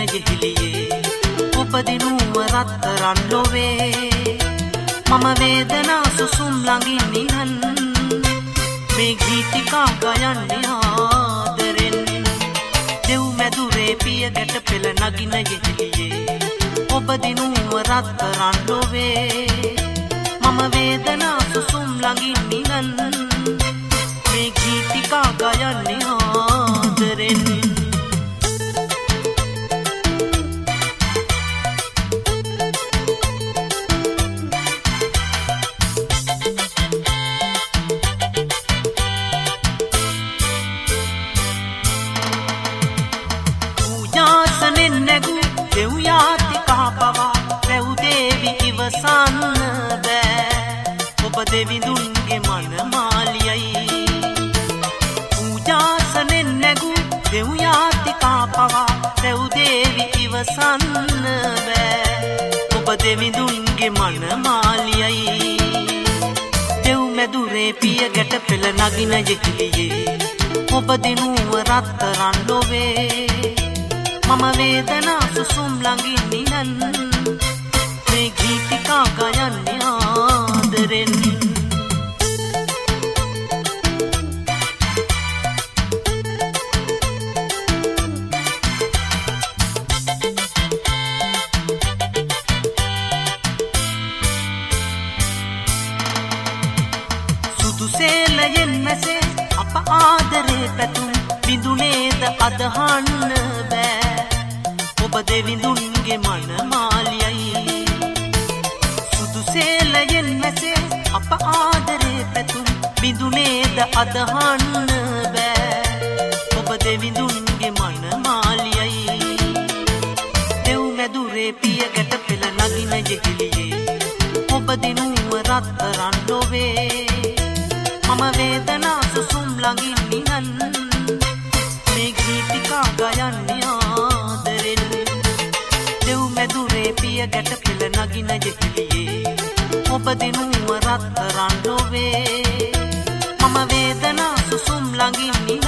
යෙහිලියේ ඔබ දිනුම රත්තරන් ලොවේ මම වේදනා සුසුම් ළඟින් නිහන් මේ ගීතිකා ගයන්නේ ආදරෙන් දෙව් මැදුරේ පිය ගැට පෙළ නගින යෙහිලියේ ඔබ දිනුම රත්තරන් ලොවේ මම වේදනා සුසුම් ළඟින් නිහන් මේ ගීතිකා ගයන්නේ ආදරෙන් දෙවිඳුන්ගේ මනමාලියයි පූජාසනෙන් නැගූ දෙව් යාතිකා පවා දෙව් දේවි ඉවසන්න බෑ ඔබ දෙවිඳුන්ගේ මනමාලියයි දෙව් මැදුරේ පිය ගැට පෙළ නගින යෙහිලියේ ඔබ දිනුව රත්තරන් ලොවේ මම වේදනා සුසුම් ළඟින් නිහන් මේ ගීතිකා ගයන්නේ ආදරෙන් සුදුසේලයෙන් මැසේ අප ආදරේ පැතුම් බිඳුනේද අදහන්න බෑ ඔබ දෙවිඳුන්ගේ මනමාලියයි සුදුසේලයෙන් මැසේ අප ආදරේ පැතුම් බිඳුනේද අදහන්න බෑ ඔබ දෙවිඳුන්ගේ මනමාලියයි දෙව් මැදුරේ පිය ගැට පෙළ නගින යෙහිලියේ ඔබ දිනුව රත්තරන් ලොවේ මම වේදනා සුසුම් ළඟින් නිහන් මේ ගීතිකා ගයන්නේ ආදරෙන් දෙව් මැදුරේ පිය ගැට පෙළ නගින යෙහිලියේ ඔබ දිනුව රත්තරන් ලොවේ මම වේදනා සුසුම් ළඟින්